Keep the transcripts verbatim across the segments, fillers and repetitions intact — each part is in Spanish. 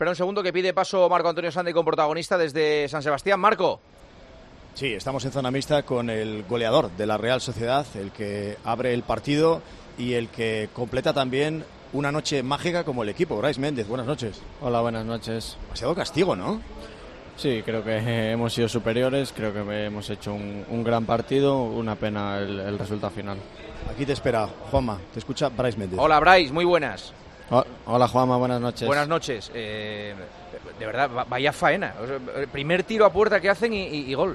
Espera un segundo que pide paso Marco Antonio Sande con protagonista desde San Sebastián. Marco. Sí, estamos en zona mixta con el goleador de la Real Sociedad, el que abre el partido y el que completa también una noche mágica como el equipo. Brais Méndez, buenas noches. Hola, buenas noches. Demasiado castigo, ¿no? Sí, creo que hemos sido superiores, creo que hemos hecho un, un gran partido, una pena el, el resultado final. Aquí te espera Juanma, te escucha Brais Méndez. Hola Brais, muy buenas. Oh, hola Juanma, buenas noches. Buenas noches. Eh, de verdad, vaya faena. O sea, el primer tiro a puerta que hacen y, y, y gol.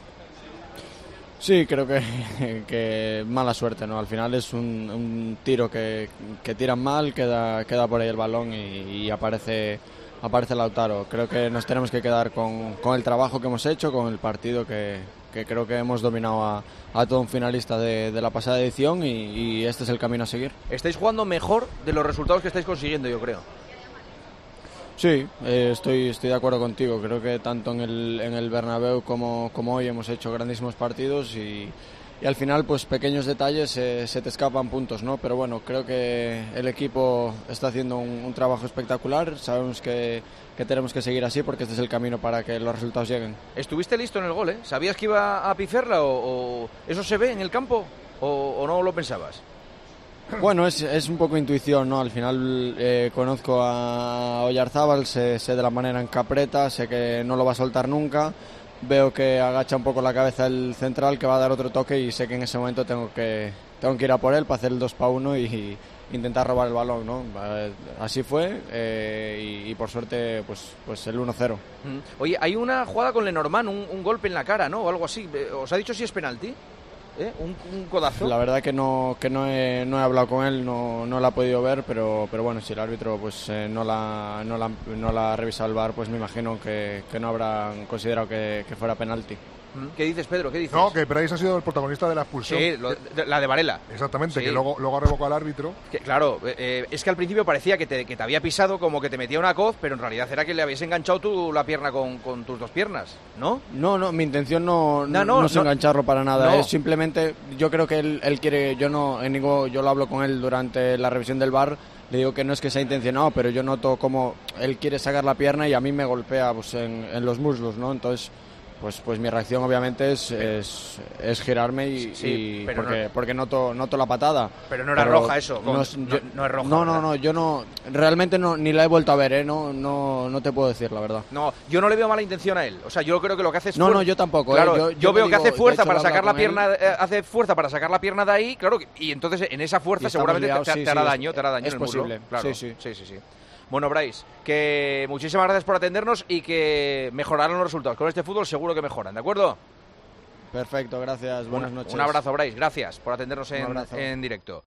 Sí, creo que, que mala suerte, ¿no? Al final es un, un tiro que, que tiran mal, queda, queda por ahí el balón y, y aparece, aparece Lautaro. Creo que nos tenemos que quedar con, con el trabajo que hemos hecho, con el partido que, que creo que hemos dominado a, a todo un finalista de, de la pasada edición y, y este es el camino a seguir. Estáis jugando mejor de los resultados que estáis consiguiendo, yo creo. Sí, eh, estoy, estoy de acuerdo contigo. Creo que tanto en el, en el Bernabéu como, como hoy hemos hecho grandísimos partidos y, y al final pues pequeños detalles eh, se te escapan puntos, ¿no? Pero bueno, creo que el equipo está haciendo un, un trabajo espectacular. Sabemos que, que tenemos que seguir así porque este es el camino para que los resultados lleguen. ¿Estuviste listo en el gol, eh? ¿Sabías que iba a pifiarla o, o eso se ve en el campo o, o no lo pensabas? Bueno, es, es un poco intuición, ¿no? Al final eh, conozco a Oyarzábal, sé, sé de la manera en que aprieta, sé que no lo va a soltar nunca. Veo que agacha un poco la cabeza el central, que va a dar otro toque y sé que en ese momento tengo que, tengo que ir a por él para hacer el dos para uno y, y intentar robar el balón, ¿no? Así fue eh, y, y por suerte pues, pues el uno cero. Oye, hay una jugada con Lenormand, un, un golpe en la cara, ¿no? O algo así. ¿Os ha dicho si es penalti? ¿Eh? ¿Un, un codazo? La verdad que no que no he, no he hablado con él, no, no la he podido ver, pero pero bueno, si el árbitro pues eh, no la no la no la ha revisado el V A R, pues me imagino que, que no habrán considerado que, que fuera penalti. ¿Qué dices, Pedro? ¿Qué dices? No, que Brais ha sido el protagonista de la expulsión. Sí, lo, de, la de Varela. Exactamente, sí. Que luego, luego ha revocado al árbitro. Que, claro, eh, es que al principio parecía que te, que te había pisado, como que te metía una coz, pero en realidad era que le habías enganchado tú la pierna con, con tus dos piernas, ¿no? No, no, mi intención no, no, no, no es no, engancharlo para nada, no. Es simplemente, yo creo que él, él quiere, yo no, en ningún, yo lo hablo con él durante la revisión del V A R, le digo que no es que sea intencionado, pero yo noto como él quiere sacar la pierna y a mí me golpea pues, en, en los muslos, ¿no? Entonces... Pues, pues mi reacción obviamente es, es, es girarme y, sí, y pero porque, no, porque noto, noto la patada. Pero no era pero roja eso, no, no, yo, no, no es roja. No, no, no, yo no, realmente no, ni la he vuelto a ver, ¿eh? no, no, no te puedo decir la verdad. No, yo no le veo mala intención a él, o sea, yo creo que lo que hace es... No, no, yo tampoco. Claro, ¿eh? Yo, yo, yo veo digo, que hace fuerza hecho, para sacar la pierna, él, eh, hace fuerza para sacar la pierna de ahí, claro, y entonces en esa fuerza seguramente liados, te, te, sí, te hará sí, daño, es, te hará daño es en el posible, muslo. Claro, sí, sí. sí, sí, sí. Bueno, Brais, que muchísimas gracias por atendernos y que mejorarán los resultados. Con este fútbol seguro que mejoran, ¿de acuerdo? Perfecto, gracias, buenas un, noches. Un abrazo, Brais, gracias por atendernos en, en directo.